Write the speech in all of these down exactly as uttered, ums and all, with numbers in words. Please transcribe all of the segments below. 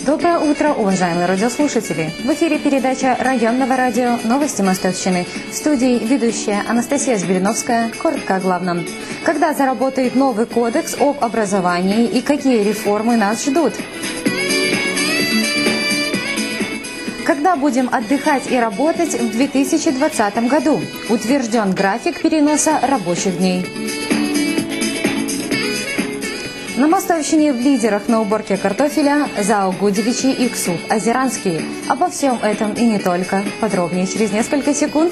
Доброе утро, уважаемые радиослушатели! В эфире передача районного радио «Новости Мостовщины». В студии ведущая Анастасия Жбериновская. Коротко о главном. Когда заработает новый кодекс об образовании и какие реформы нас ждут? Когда будем отдыхать и работать в две тысячи двадцатом году? Утвержден график переноса рабочих дней. На Мостовщине в лидерах на уборке картофеля ЗАО «Гудевичи» и КСУП «Озеранский». Обо всем этом и не только. Подробнее через несколько секунд.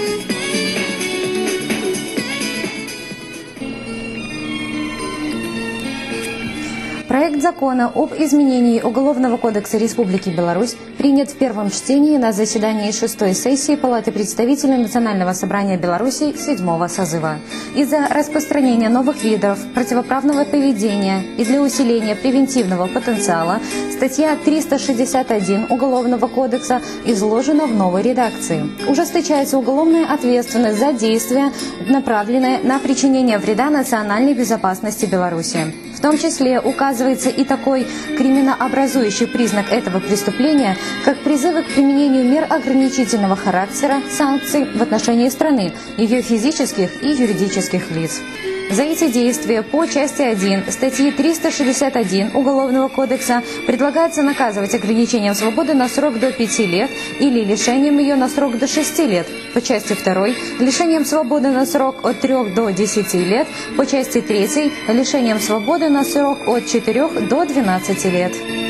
Проект закона об изменении Уголовного кодекса Республики Беларусь принят в первом чтении на заседании шестой сессии Палаты представителей Национального собрания Беларуси седьмого созыва. Из-за распространения новых видов противоправного поведения и для усиления превентивного потенциала статья триста шестьдесят один Уголовного кодекса изложена в новой редакции. Ужесточается уголовная ответственность за действия, направленные на причинение вреда национальной безопасности Беларуси. В том числе указывается и такой криминообразующий признак этого преступления, как призывы к применению мер ограничительного характера, санкций в отношении страны, ее физических и юридических лиц. За эти действия по части один статьи триста шестьдесят один Уголовного кодекса предлагается наказывать ограничением свободы на срок до пяти лет или лишением ее на срок до шести лет. По части второй лишением свободы на срок от трёх до десяти лет. По части третьей лишением свободы на срок от четырёх до двенадцати лет.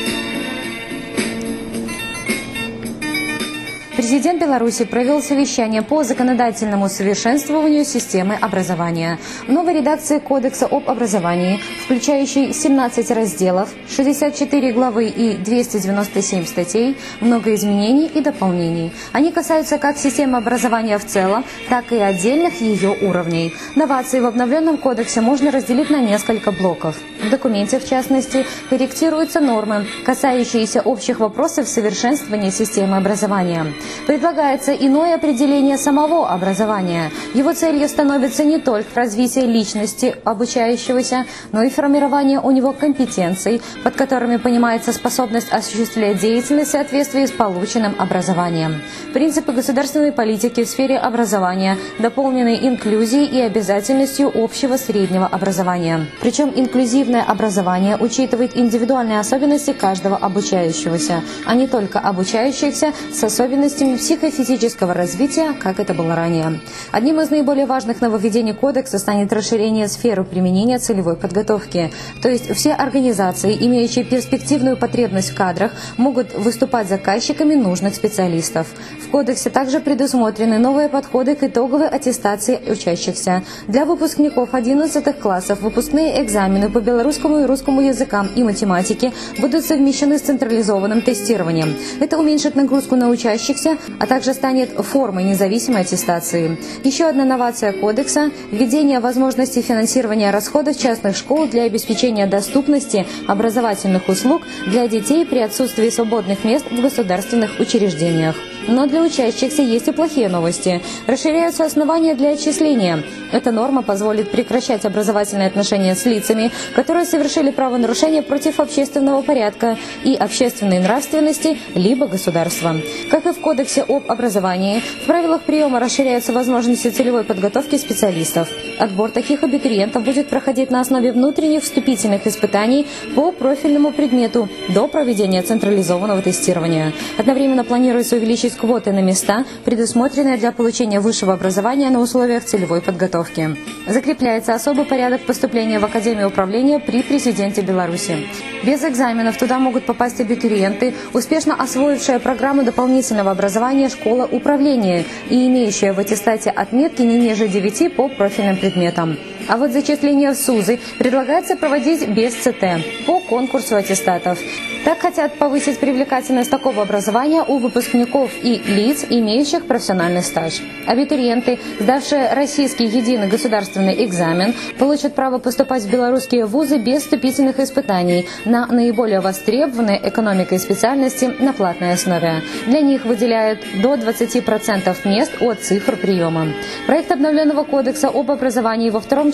Президент Беларуси провел совещание по законодательному совершенствованию системы образования. В новой редакции Кодекса об образовании, включающей семнадцать разделов, шестьдесят четыре главы и двести девяносто семь статей, много изменений и дополнений. Они касаются как системы образования в целом, так и отдельных ее уровней. Новации в обновленном кодексе можно разделить на несколько блоков. В документе, в частности, корректируются нормы, касающиеся общих вопросов совершенствования системы образования. Предлагается иное определение самого образования. Его целью становится не только развитие личности обучающегося, но и формирование у него компетенций, под которыми понимается способность осуществлять деятельность в соответствии с полученным образованием. Принципы государственной политики в сфере образования дополнены инклюзией и обязательностью общего среднего образования. Причем инклюзивное образование учитывает индивидуальные особенности каждого обучающегося, а не только обучающихся с особенностями психофизического развития, как это было ранее. Одним из наиболее важных нововведений кодекса станет расширение сферы применения целевой подготовки. То есть все организации, имеющие перспективную потребность в кадрах, могут выступать заказчиками нужных специалистов. В кодексе также предусмотрены новые подходы к итоговой аттестации учащихся. Для выпускников одиннадцатых классов выпускные экзамены по белорусскому и русскому языкам и математике будут совмещены с централизованным тестированием. Это уменьшит нагрузку на учащихся, а также станет формой независимой аттестации. Еще одна новация кодекса – введение возможности финансирования расходов частных школ для обеспечения доступности образовательных услуг для детей при отсутствии свободных мест в государственных учреждениях. Но для учащихся есть и плохие новости. Расширяются основания для отчисления. Эта норма позволит прекращать образовательные отношения с лицами, которые совершили правонарушение против общественного порядка и общественной нравственности, либо государства. Как и в Кодексе об образовании, в правилах приема расширяются возможности целевой подготовки специалистов. Отбор таких абитуриентов будет проходить на основе внутренних вступительных испытаний по профильному предмету до проведения централизованного тестирования. Одновременно планируется увеличить квоты на места, предусмотренные для получения высшего образования на условиях целевой подготовки. Закрепляется особый порядок поступления в Академию управления при президенте Беларуси. Без экзаменов туда могут попасть абитуриенты, успешно освоившие программу дополнительного образования «Школа управления» и имеющие в аттестате отметки не ниже девяти по профильным предметам. А вот зачисление в СУЗы предлагается проводить без ЦТ по конкурсу аттестатов. Так хотят повысить привлекательность такого образования у выпускников и лиц, имеющих профессиональный стаж. Абитуриенты, сдавшие российский единый государственный экзамен, получат право поступать в белорусские вузы без вступительных испытаний на наиболее востребованные экономикой специальности на платной основе. Для них выделяют до двадцати процентов мест от цифр приема. Проект обновленного кодекса об образовании во втором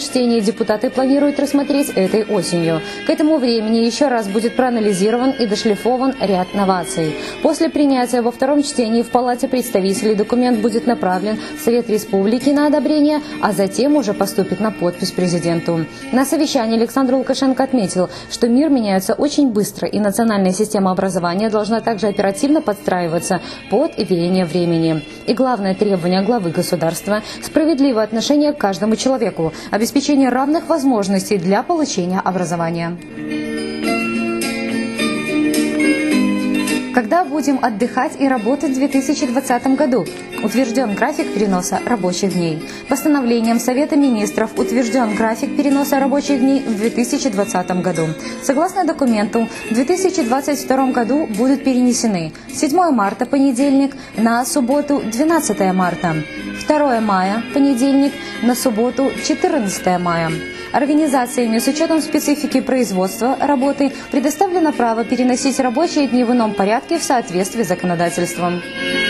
чтении депутаты планируют рассмотреть этой осенью. К этому времени еще раз будет проанализирован и дошлифован ряд новаций. После принятия во втором чтении в Палате представителей документ будет направлен в Совет Республики на одобрение, а затем уже поступит на подпись президенту. На совещании Александр Лукашенко отметил, что мир меняется очень быстро, и национальная система образования должна также оперативно подстраиваться под веяние времени. И главное требование главы государства – справедливое отношение к каждому человеку, обеспечение равных возможностей для получения образования. Когда будем отдыхать и работать в две тысячи двадцатом году? Утвержден график переноса рабочих дней. Постановлением Совета министров утвержден график переноса рабочих дней в две тысячи двадцатом году. Согласно документу, в две тысячи двадцать втором году будут перенесены седьмое марта, понедельник, на субботу двенадцатое марта, второе мая, понедельник, на субботу четырнадцатое мая. Организациями с учетом специфики производства работы предоставлено право переносить рабочие дни в ином порядке в соответствии с законодательством.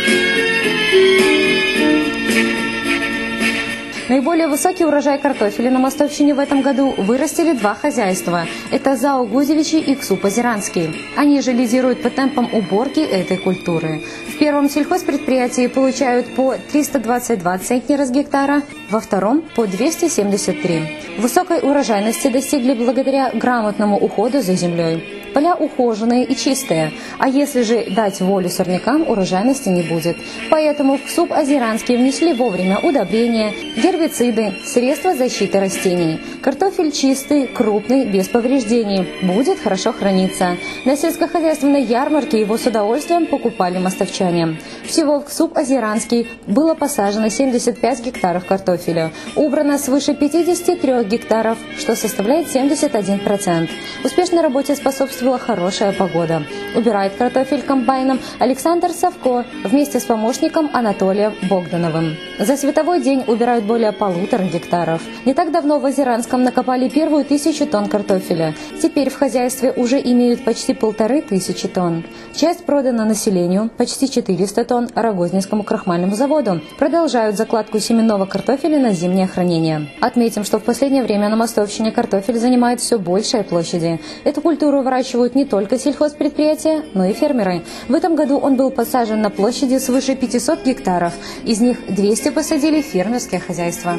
Наиболее высокий урожай картофеля на Мостовщине в этом году вырастили два хозяйства. Это ЗАО «Гузевичи» и КСУП «Озеранский». Они же лидируют по темпам уборки этой культуры. В первом сельхозпредприятии получают по триста двадцать два центнера с гектара, во втором – по двести семьдесят три. Высокой урожайности достигли благодаря грамотному уходу за землей. Поля ухоженные и чистые, а если же дать волю сорнякам, урожайности не будет. Поэтому в КСУП «Озеранский» внесли вовремя удобрения, гербициды, средства защиты растений. Картофель чистый, крупный, без повреждений, будет хорошо храниться. На сельскохозяйственной ярмарке его с удовольствием покупали мостовчане. Всего в КСУП «Озеранский» было посажено семьдесят пять гектаров картофеля, убрано свыше пятидесяти трёх гектаров, что составляет семьдесят один процент. Успешной работе способствует хорошая погода. Убирает картофель комбайном Александр Савко вместе с помощником Анатолием Богдановым. За световой день убирают более полутора гектаров. Не так давно в Озеранском накопали первую тысячу тонн картофеля. Теперь в хозяйстве уже имеют почти полторы тысячи тонн. Часть продана населению, почти четыреста тонн Рогозненскому крахмальному заводу. Продолжают закладку семенного картофеля на зимнее хранение. Отметим, что в последнее время на Мостовщине картофель занимает все большие площади. Эту культуру выращивают не только сельхозпредприятия, но и фермеры. В этом году он был посажен на площади свыше пятисот гектаров. Из них двести посадили фермерские хозяйства.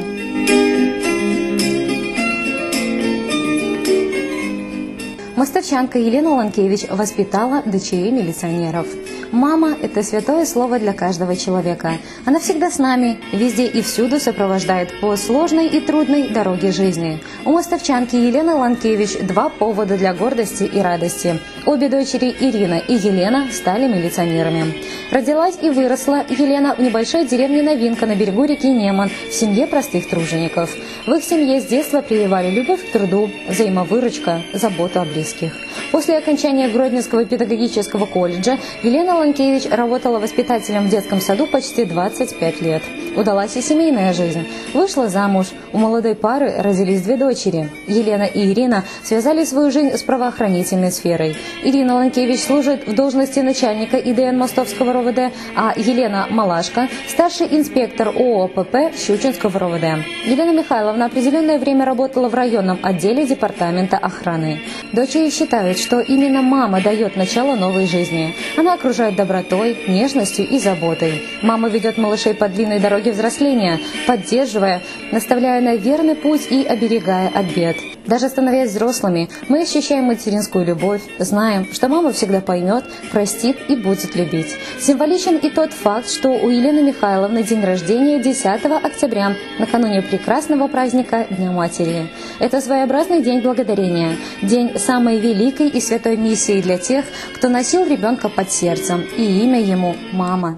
Мостовчанка Елена Ланкевич воспитала дочерей милиционеров. Мама – это святое слово для каждого человека. Она всегда с нами, везде и всюду сопровождает по сложной и трудной дороге жизни. У мостовчанки Елены Ланкевич два повода для гордости и радости. Обе дочери, Ирина и Елена, стали милиционерами. Родилась и выросла Елена в небольшой деревне Новинка на берегу реки Неман в семье простых тружеников. В их семье с детства прививали любовь к труду, взаимовыручка, заботу о близких. После окончания Гродненского педагогического колледжа Елена Ланкевич работала воспитателем в детском саду почти двадцать пять лет. Удалась и семейная жизнь. Вышла замуж. У молодой пары родились две дочери. Елена и Ирина связали свою жизнь с правоохранительной сферой. Ирина Ланкевич служит в должности начальника И Д Н Мостовского Р О В Д, а Елена Малашко – старший инспектор О О П П Щучинского Р О В Д. Елена Михайловна определенное время работала в районном отделе департамента охраны. Дочери считают, что именно мама дает начало новой жизни. Она окружает добротой, нежностью и заботой. Мама ведет малышей по длинной дороге взросления, поддерживая, наставляя на верный путь и оберегая от бед. Даже становясь взрослыми, мы ощущаем материнскую любовь, знаем, что мама всегда поймет, простит и будет любить. Символичен и тот факт, что у Елены Михайловны день рождения десятого октября, накануне прекрасного праздника Дня Матери. Это своеобразный день благодарения, день самой великой и святой миссии для тех, кто носил ребенка под сердцем, и имя ему – мама.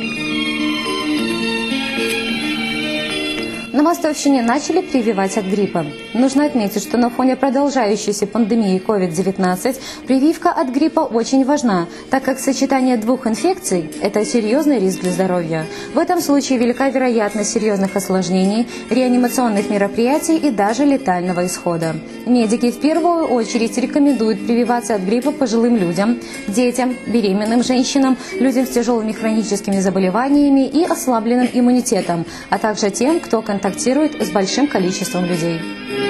На Мостовщине начали прививать от гриппа. Нужно отметить, что на фоне продолжающейся пандемии ковид девятнадцать прививка от гриппа очень важна, так как сочетание двух инфекций – это серьезный риск для здоровья. В этом случае велика вероятность серьезных осложнений, реанимационных мероприятий и даже летального исхода. Медики в первую очередь рекомендуют прививаться от гриппа пожилым людям, детям, беременным женщинам, людям с тяжелыми хроническими заболеваниями и ослабленным иммунитетом, а также тем, кто контактирует контактирует с большим количеством людей.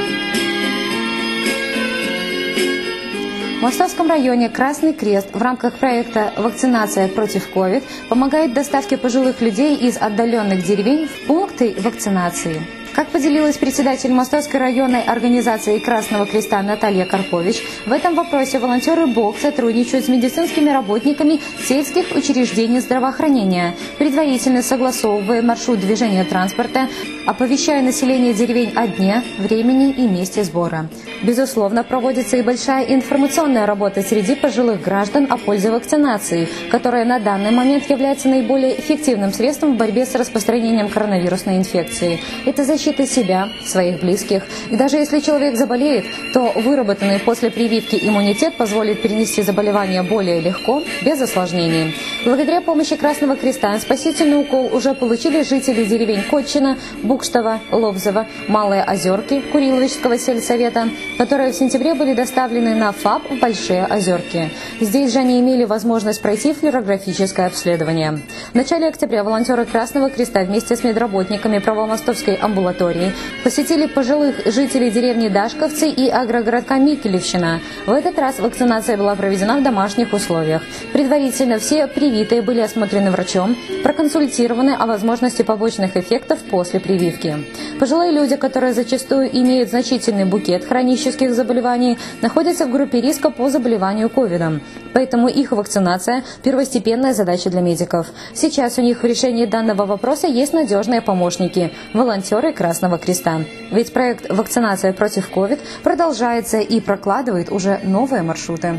В Мостовском районе Красный Крест в рамках проекта «Вакцинация против ковид» помогает доставке пожилых людей из отдаленных деревень в пункты вакцинации. Как поделилась председатель Мостовской районной организации Красного Креста Наталья Карпович, в этом вопросе волонтеры БОК сотрудничают с медицинскими работниками сельских учреждений здравоохранения, предварительно согласовывая маршрут движения транспорта, оповещая население деревень о дне, времени и месте сбора. Безусловно, проводится и большая информационная работа среди пожилых граждан о пользе вакцинации, которая на данный момент является наиболее эффективным средством в борьбе с распространением коронавирусной инфекции. Это защита себя, своих близких. И даже если человек заболеет, то выработанный после прививки иммунитет позволит перенести заболевание более легко, без осложнений. Благодаря помощи Красного Креста спасительный укол уже получили жители деревень Котчина, Букштова, Лобзово, Малые Озерки, Куриловичского сельсовета, которые в сентябре были доставлены на ФАП в Большие Озерки. Здесь же они имели возможность пройти флюорографическое обследование. В начале октября волонтеры Красного Креста вместе с медработниками Правомостовской амбулатории посетили пожилых жителей деревни Дашковцы и агрогородка Микелевщина. В этот раз вакцинация была проведена в домашних условиях. Предварительно все привитые были осмотрены врачом, проконсультированы о возможности побочных эффектов после прививки. Пожилые люди, которые зачастую имеют значительный букет хронических заболеваний, находятся в группе риска по заболеванию ковидом. Поэтому их вакцинация – первостепенная задача для медиков. Сейчас у них в решении данного вопроса есть надежные помощники – волонтеры Красного Креста. Ведь проект «Вакцинация против ковид» продолжается и прокладывает уже новые маршруты.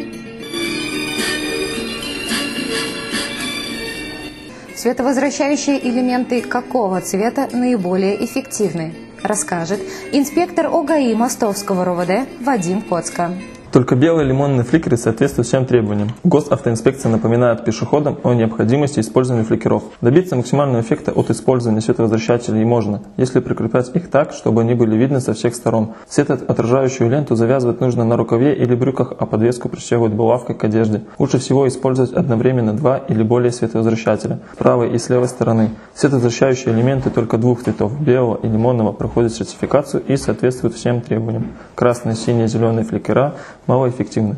Световозвращающие элементы какого цвета наиболее эффективны, расскажет инспектор ОГАИ Мостовского РОВД Вадим Коцка. Только белые лимонные фликеры соответствуют всем требованиям. Госавтоинспекция напоминает пешеходам о необходимости использования фликеров. Добиться максимального эффекта от использования световозвращателей можно, если прикреплять их так, чтобы они были видны со всех сторон. Светоотражающую ленту завязывать нужно на рукаве или брюках, а подвеску пристегивать булавкой к одежде. Лучше всего использовать одновременно два или более световозвращателя с правой и с левой стороны. Световозвращающие элементы только двух цветов, белого и лимонного, проходят сертификацию и соответствуют всем требованиям. Красные, синие, зеленые фликера малоэффективны.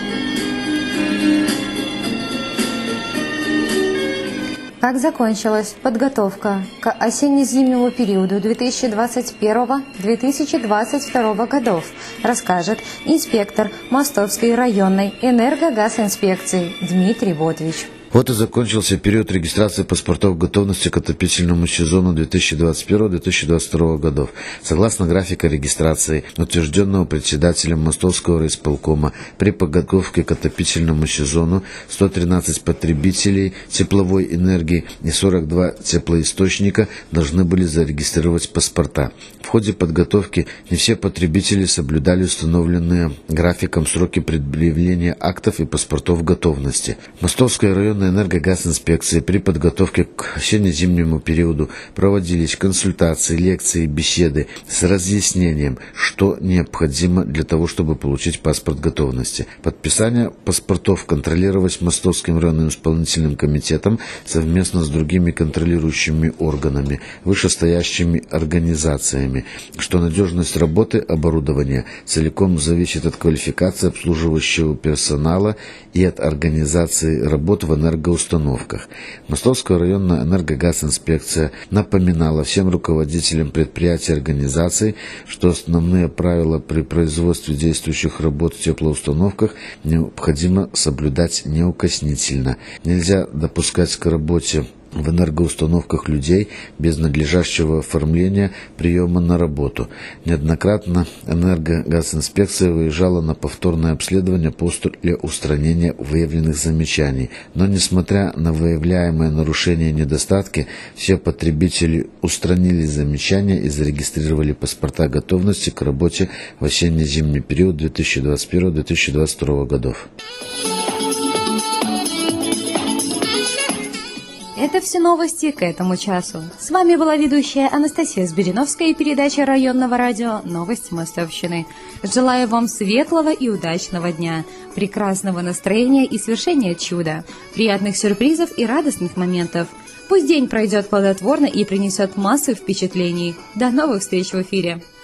Как закончилась подготовка к осенне-зимнему периоду две тысячи двадцать первого — две тысячи двадцать второго годов, расскажет инспектор Мостовской районной энергогазинспекции Дмитрий Ботвич. Вот и закончился период регистрации паспортов готовности к отопительному сезону две тысячи двадцать первого — две тысячи двадцать второго годов. Согласно графика регистрации, утвержденного председателем Мостовского райисполкома, при подготовке к отопительному сезону сто тринадцать потребителей тепловой энергии и сорок два теплоисточника должны были зарегистрировать паспорта. В ходе подготовки не все потребители соблюдали установленные графиком сроки предъявления актов и паспортов готовности. Мостовская районная энергогазинспекции при подготовке к осенне-зимнему периоду проводились консультации, лекции, беседы с разъяснением, что необходимо для того, чтобы получить паспорт готовности. Подписание паспортов контролировалось Мостовским районным исполнительным комитетом совместно с другими контролирующими органами, вышестоящими организациями, что надежность работы оборудования целиком зависит от квалификации обслуживающего персонала и от организации работ в энергоустановках. Мостовская районная энергогазинспекция напоминала всем руководителям предприятий и организаций, что основные правила при производстве действующих работ в теплоустановках необходимо соблюдать неукоснительно. Нельзя допускать к работе в энергоустановках людей без надлежащего оформления приема на работу. Неоднократно энергогазинспекция выезжала на повторное обследование после устранения выявленных замечаний. Но, несмотря на выявляемые нарушения и недостатки, все потребители устранили замечания и зарегистрировали паспорта готовности к работе в осенне-зимний период две тысячи двадцать первого — две тысячи двадцать второго годов. Это все новости к этому часу. С вами была ведущая Анастасия Сбериновская и передача районного радио «Новости Мостовщины». Желаю вам светлого и удачного дня, прекрасного настроения и свершения чуда, приятных сюрпризов и радостных моментов. Пусть день пройдет плодотворно и принесет массу впечатлений. До новых встреч в эфире!